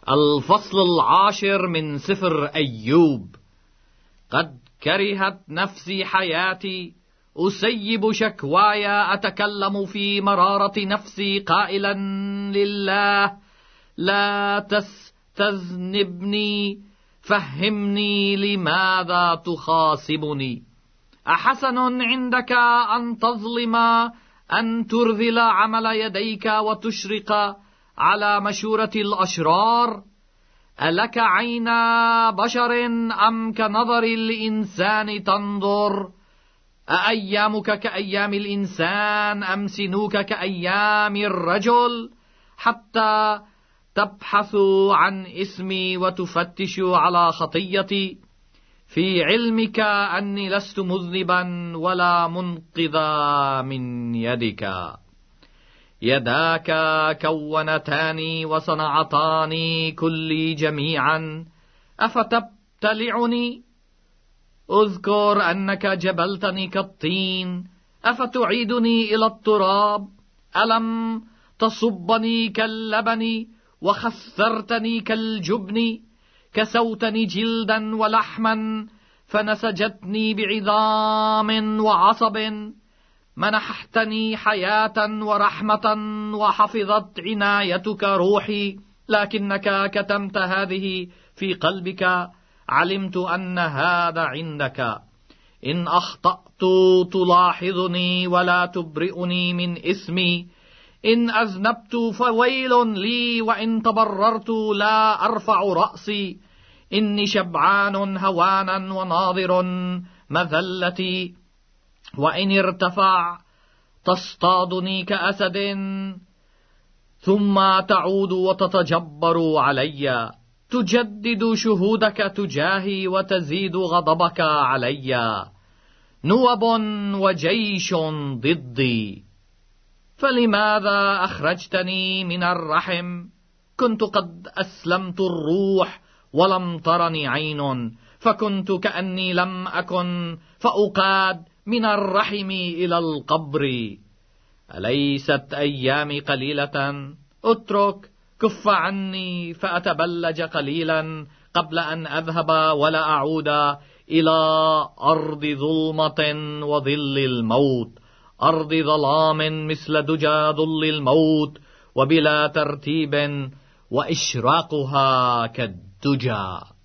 الفصل 10 من سفر أيوب. قد كرهت نفسي حياتي، أسيب شكواي، أتكلم في مرارة نفسي قائلا لله: لا تستذنبني، فهمني لماذا تخاصبني. أحسن عندك أن تظلم، أن ترذل عمل يديك وتشرق على مشورة الأشرار؟ ألك عين بشر أم كنظر الإنسان تنظر؟ أأيامك كأيام الإنسان أم سنوك كأيام الرجل؟ حتى تبحث عن اسمي وتفتش على خطيتي، في علمك أني لست مذنبا ولا منقذا من يدك. يداك كونتاني وصنعتاني كلي جميعا، أفتبتلعني؟ أذكر أنك جبلتني كالطين، أفتعيدني إلى التراب؟ ألم تصبني كاللبن وخثرتني كالجبن؟ كسوتني جلدا ولحما، فنسجتني بعظام وعصب. منحتني حياة ورحمة، وحفظت عنايتك روحي، لكنك كتمت هذه في قلبك. علمت أن هذا عندك. إن أخطأت تلاحظني ولا تبرئني من إثمي. إن أذنبت فويل لي، وإن تبررت لا أرفع رأسي. إني شبعان هوانا وناظر مذلتي، وإن ارتفع تصطادني كأسد، ثم تعود وتتجبر علي. تجدد شهودك تجاهي وتزيد غضبك علي. نوب وجيش ضدي، فلماذا أخرجتني من الرحم؟ كنت قد أسلمت الروح ولم ترني عين، فكنت كأني لم أكن، فأقاد من الرحم إلى القبر. أليست أيامي قليلة؟ اترك، كف عني فأتبلج قليلا قبل أن أذهب ولا أعود إلى أرض ظلمة وظل الموت، أرض ظلام مثل دجى ظل الموت، وبلا ترتيب، وإشراقها كالدجى.